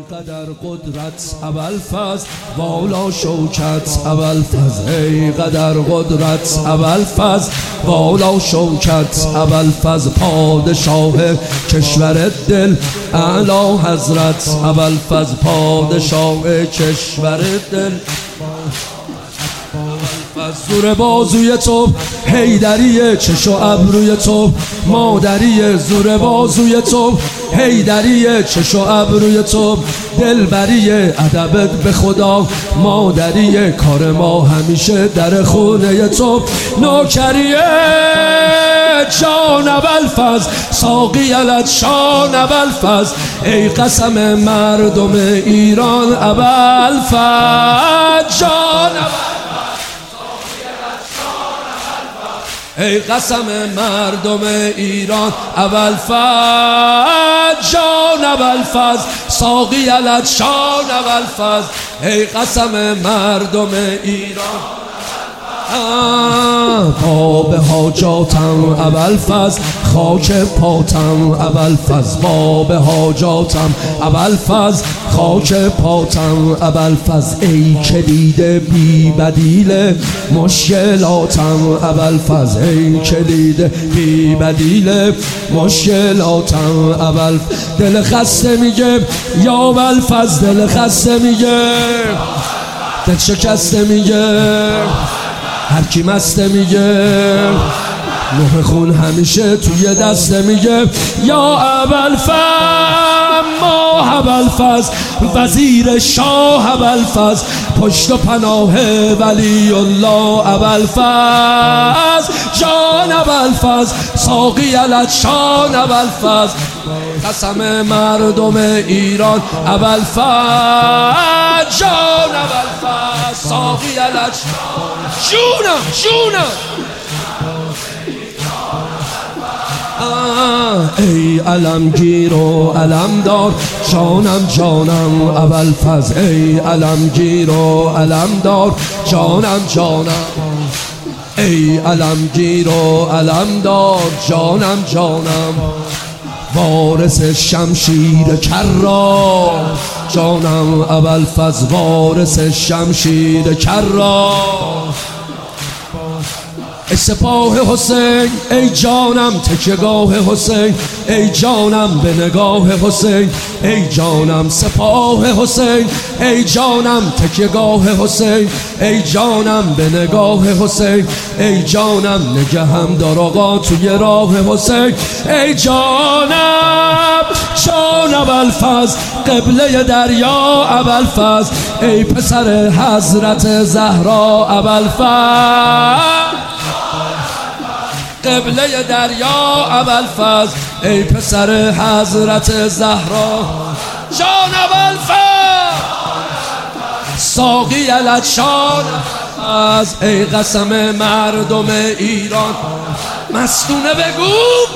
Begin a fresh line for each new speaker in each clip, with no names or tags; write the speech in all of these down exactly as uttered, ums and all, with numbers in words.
قدر قدرت ابوالفضل والا شوکت ابوالفضل ای قدر قدرت ابوالفضل والا شوکت ابوالفضل پادشاه کشور دل اعلی حضرت ابوالفضل پادشاه کشور دل زور بازوی تو حیدریه چش و ابروی تو مادریه زور بازوی تو حیدریه چش و ابروی تو دلبریه ادبت به خدا مادریه کار ما همیشه در خونه تو نوکریه جان ابوالفضل ساقی علت شان ابوالفضل ای قسم مردم ایران ابوالفضل جان ای قسم مردم ایران ابوالفضل جان ابوالفضل ساقی علت شان ابوالفضل ای قسم مردم ایران باب حاجاتم ابوالفضل خاک پاتم ابوالفضل باب حاجاتم ابوالفضل خاک پاتم ابوالفضل ای کلید بی بدیل مشکلاتم ابوالفضل ای کلید بی بدیل مشکلاتم ابوالفضل دل خسته میگه یا ابوالفضل دل خسته میگه دل شکسته میگه هر کی مسته میگه نوح خون همیشه توی دسته میگه یا ابوالفضل ما ابوالفضل وزیر شاه ابوالفضل پشت و پناه ولی الله ابوالفضل جان ابوالفضل ساقی علت شان ابوالفضل قسم مردم ایران ابوالفضل جان ابوالفضل ساقی علت جونم جونم ای علمگیر و علمدار جانم جانم ابوالفضل ای علمگیر و علمدار جانم جانم ای علمگیر و علمدار جانم جانم وارث شمشیر کرار جانم ابوالفضل وارث شمشیر کرار ای سپاه حسین ای جانم تکیه‌گاه حسین ای جانم به نگاه حسین ای جانم سپاه حسین ای جانم تکیه‌گاه حسین ای جانم به نگاه حسین ای جانم نگهم دار آقا توی راه حسین ای جانم جان ابوالفضل قبله دریا ابوالفضل ای پسر حضرت زهرا ابوالفضل قبله دریا ابوالفضل ای پسر حضرت زهرا جان ابوالفضل ساقی علت شان از ای قسم مردم ایران مستونه بگو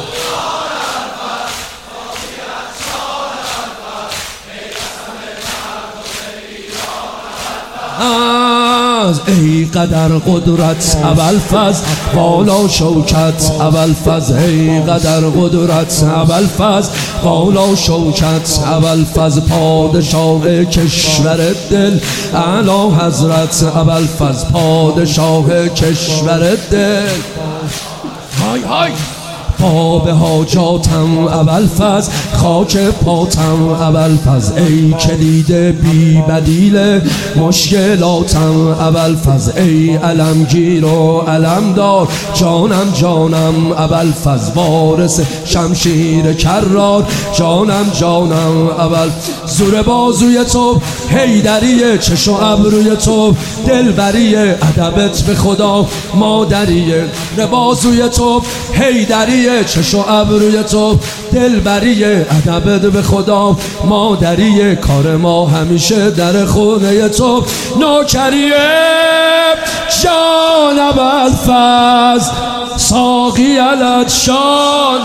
از ای قدر قدرت ابوالفضل بالا شوکت ابوالفضل ای قدر قدرت ابوالفضل بالا شوکت ابوالفضل پادشاه کشور دل اعلی حضرت ابوالفضل پادشاه کشور دل های های باب حاجاتم ابوالفضل خاک پاتم ابوالفضل ای کلید بی بدیل مشکلاتم ابوالفضل ای علمگیر و علمدار جانم جانم ابوالفضل وارث شمشیر کرار جانم جانم ابوالفضل زور بازوی تو حیدریه چش و ابروی تو دلبریه ادبت به خدا مادریه بازوی تو حیدریه چش و ابروی تو دلبریه ادبت به خدا مادریه کار ما همیشه در خونه تو نوکریه جان ابوالفضل ساقی علت شان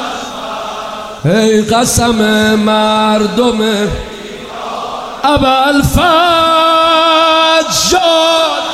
ای قسم مردم ابوالفضل جان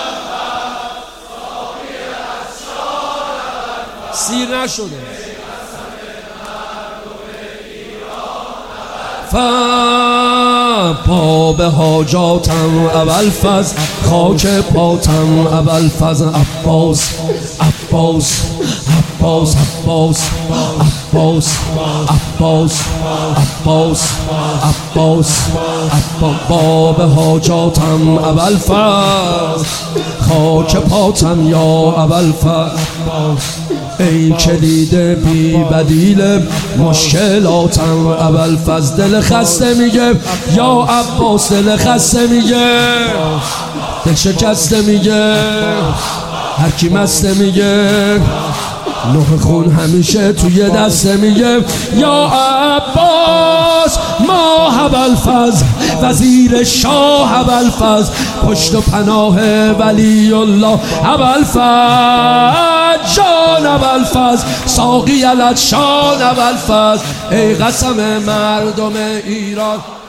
سیر نشده فضل باب حاجاتم ابوالفضل، خاک پاتم ابوالفضل. عباس عباس عباس عباس عباس عباس عباس عباس عباس باب حاجاتم ابوالفضل، خاک پاتم یا ابوالفضل. ای کلید بی بدیل مشکلاتم ابوالفضل، دل خسته میگه یا عباس، دل خسته میگه، دل شکسته میگه، هر کی مسته میگه، نه خون همیشه توی دسته میگه یا عباس. ما ابوالفضل وزیر شاه ابوالفضل، پشت و پناه ولی الله ابوالفضل. جان ابوالفضل ساقی علت شان ابوالفضل، ای قسم مردم ایران.